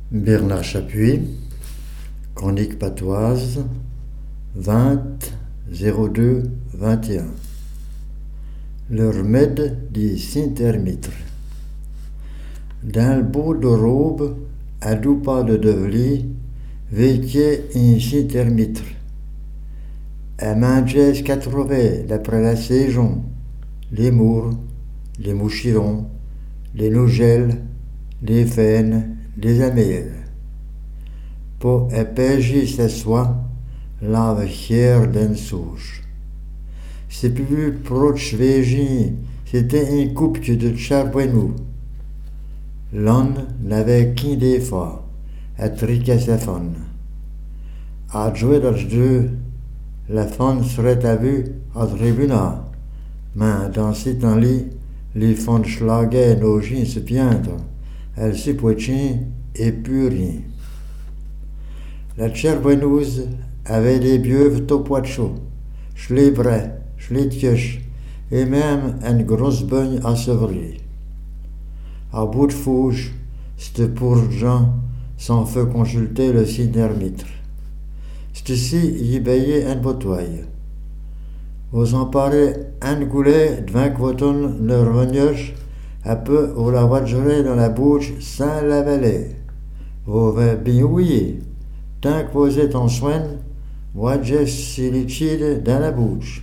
Bernard Chapuis, Chronique patoise, 20 02 21. Le remède dit Saint-Hermitre. Dans le beau de robe, à 2 pas de Devely, vêtait un Saint-Hermitre. Elle mangeait 80 d'après la saison, les mours, les mouchirons, les nougelles, les faines, les amères. Pour épager sa soie, lave fière d'un souche. C'est plus proche végin, c'était un couple de charbonneau. L'homme n'avait qu'un des fois, à triquer sa femme. À jouer dans deux, la femme serait à vue au tribunal, mais dans ces temps-là, les femmes schlaguaient nos gens se piendre, elles se poitiens et plus rien. La charbonneuse avait des bieuves au poids de chaud, les bras, les tioches, et même une grosse bogne à sevrer. À bout de fouge, c'était pour gens sans fait consulter le Saint-Hermitre. Ceci y baillait un boutoil. Vous emparez un goulet de 20 cotons de rognoche, un peu vous la voiturez dans la bouche sans la valer. Vous va bien ouiller. Tant que vous êtes en soin, voyez si liquide dans la bouche.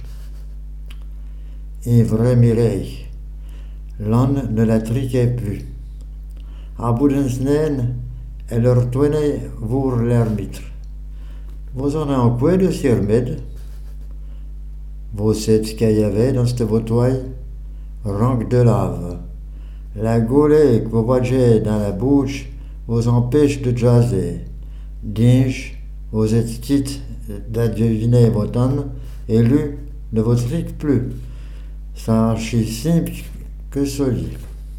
Un vrai miracle. L'âne ne la triquait plus. À bout d'une semaine, elle retournait voir l'ermitre. Vous en avez quoi de ce remède? Vous savez ce qu'il y avait dans cette bouteille? Ranque de lave. La gaulée que vous voyez dans la bouche vous empêche de jaser. Dinge, vous êtes quitte d'adiviner votre âne et lui ne vous trique plus. C'est archi simple que solide.